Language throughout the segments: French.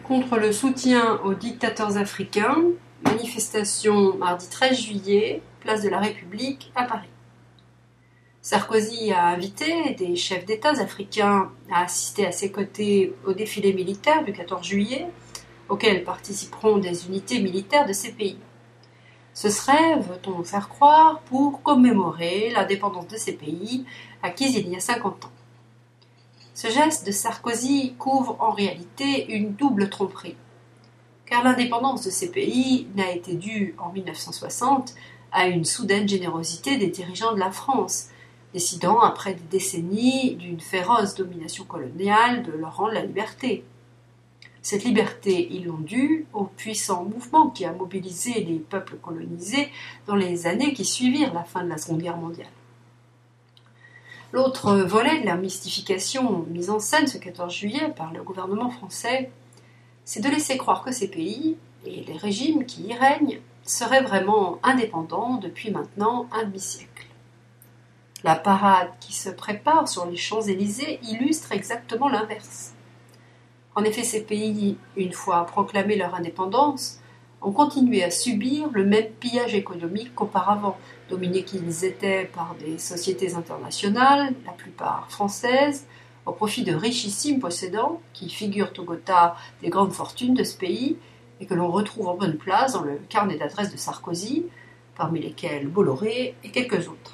contre le soutien aux dictateurs africains, manifestation mardi 13 juillet, place de la République à Paris. Sarkozy a invité des chefs d'État africains à assister à ses côtés au défilé militaire du 14 juillet, auquel participeront des unités militaires de ces pays. Ce serait, veut-on faire croire, pour commémorer l'indépendance de ces pays acquise il y a 50 ans. Ce geste de Sarkozy couvre en réalité une double tromperie, car l'indépendance de ces pays n'a été due en 1960 à une soudaine générosité des dirigeants de la France, décidant après des décennies d'une féroce domination coloniale de leur rendre la liberté. Cette liberté, ils l'ont due au puissant mouvement qui a mobilisé les peuples colonisés dans les années qui suivirent la fin de la Seconde Guerre mondiale. L'autre volet de la mystification mise en scène ce 14 juillet par le gouvernement français, c'est de laisser croire que ces pays et les régimes qui y règnent seraient vraiment indépendants depuis maintenant un demi-siècle. La parade qui se prépare sur les Champs-Élysées illustre exactement l'inverse. En effet, ces pays, une fois proclamé leur indépendance, ont continué à subir le même pillage économique qu'auparavant, dominés qu'ils étaient par des sociétés internationales, la plupart françaises, au profit de richissimes possédants qui figurent au quota des grandes fortunes de ce pays et que l'on retrouve en bonne place dans le carnet d'adresses de Sarkozy, parmi lesquels Bolloré et quelques autres.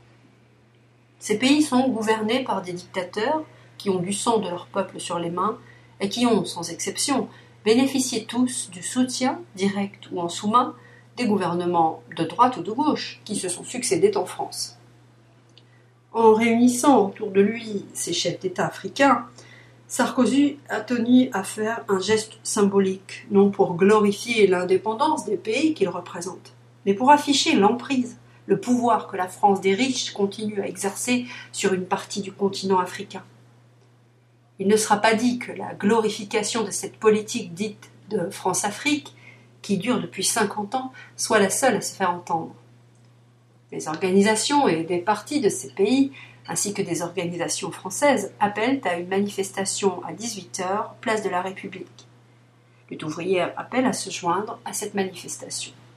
Ces pays sont gouvernés par des dictateurs qui ont du sang de leur peuple sur les mains et qui ont, sans exception, bénéficié tous du soutien, direct ou en sous-main, des gouvernements de droite ou de gauche qui se sont succédés en France. En réunissant autour de lui ces chefs d'État africains, Sarkozy a tenu à faire un geste symbolique, non pour glorifier l'indépendance des pays qu'il représente, mais pour afficher l'emprise, le pouvoir que la France des riches continue à exercer sur une partie du continent africain. Il ne sera pas dit que la glorification de cette politique dite de France-Afrique, qui dure depuis 50 ans, soit la seule à se faire entendre. Des organisations et des partis de ces pays, ainsi que des organisations françaises, appellent à une manifestation à 18h, place de la République. Lutte ouvrière appelle à se joindre à cette manifestation.